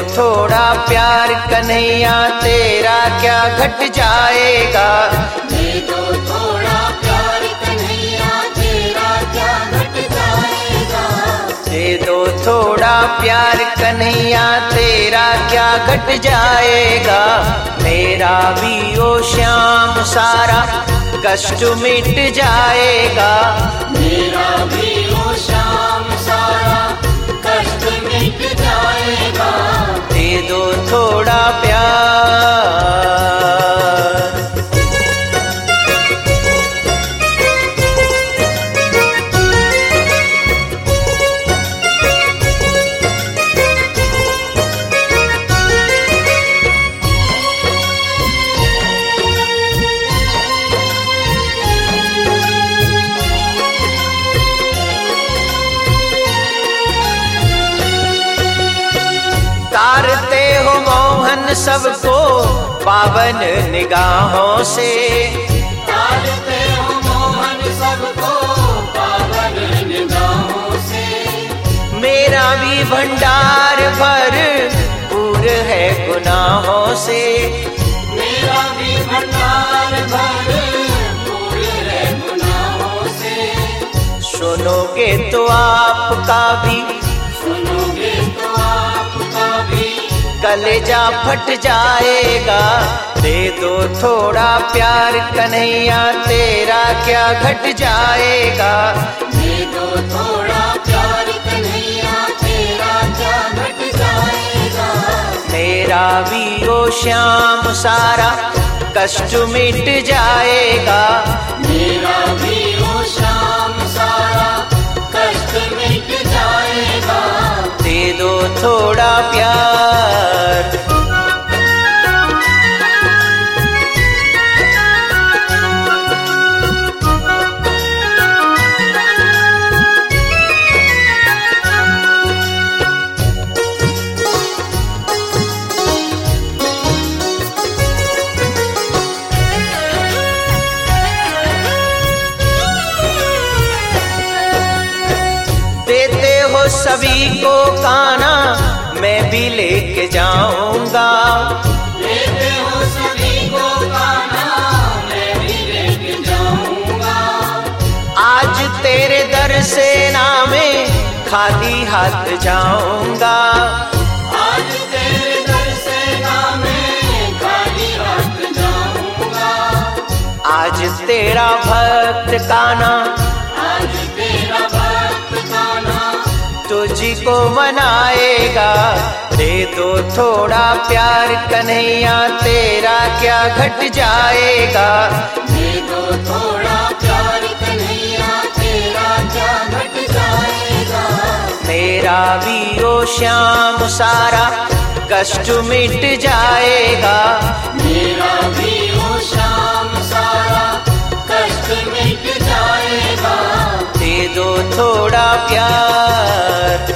थोड़ा प्यार कन्हैया तेरा क्या घट जाएगा। दे दो थोड़ा प्यार कन्हैया तेरा क्या घट जाएगा। दे दो थोड़ा प्यार कन्हैया तेरा क्या घट जाएगा। मेरा भी ओ श्याम सारा कष्ट मिट जाएगा। मेरा भी ओ श्याम सारा कष्ट मिट जाएगा। दे दो थोड़ा प्यार। तारते हो मोहन सबको पावन निगाहों से। तारते हो मोहन सबको पावन निगाहों से। मेरा भी भंडार भर पूर है गुनाहों से। मेरा भी भंडार भर पूर है गुनाहों से। सुनोगे तो आपका भी सुनोगे तो आपका भी कलेजा फट जाएगा। दे दो थोड़ा प्यार कन्हैया तेरा क्या घट जाएगा। दे दो थोड़ा प्यार कन्हैया तेरा क्या घट जाएगा। मेरा भी ओ श्याम सारा कष्ट मिट जाएगा। मेरा भी ओ श्याम सारा कष्ट मिट जाएगा। दे दो थोड़ा प्यार। देते हो सभी को काना मैं भी लेके जाऊंगा। देते हो सभी को गाना मैं भी लेके जाऊंगा। आज तेरे दर से ना मैं खाली हाथ जाऊंगा। आज तेरे दर से ना मैं खाली हाथ जाऊंगा। आज तेरा भक्त काना आज तेरा भक्त कान्हा तुझको मनाएगा। दे दो थोड़ा प्यार कन्हैया तेरा क्या घट जाएगा। दे दो थोड़ा प्यार कन्हैया तेरा क्या घट जाएगा। मेरा भी ओ श्याम सारा कष्ट मिट जाएगा। मेरा भी ओ श्याम सारा कष्ट मिट जाएगा। दे दो थोड़ा प्यार।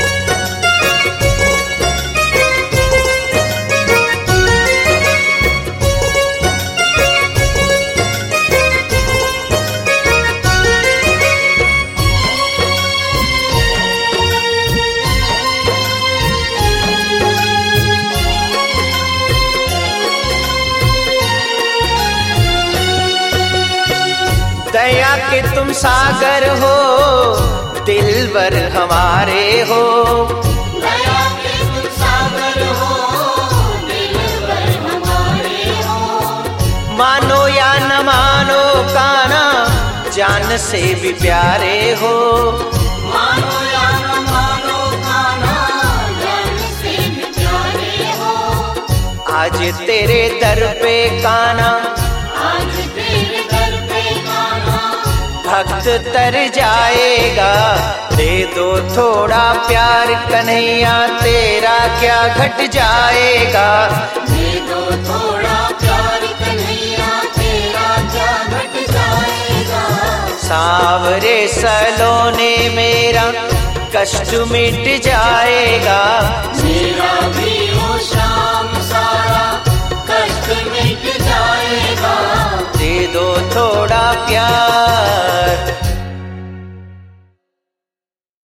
दया के तुम सागर हो दिलवर हमारे हो। दया के तुम सागर हो दिलवर हमारे हो। मानो या न मानो काना जान से भी प्यारे हो। मानो या न मानो कान्हा जान से भी प्यारे हो। आज तेरे दर पे काना आज तेरे दर पे कान्हा भक्त तर जाएगा। दे दो थोड़ा प्यार कन्हैया तेरा क्या घट जाएगा। दे दो थोड़ा प्यार कन्हैया तेरा क्या घट जाएगा। सावरे सलोने मेरा कष्ट मिट जाएगा। मेरा भी ओ श्याम सारा कष्ट मिट जाएगा। दे दो थोड़ा प्यार।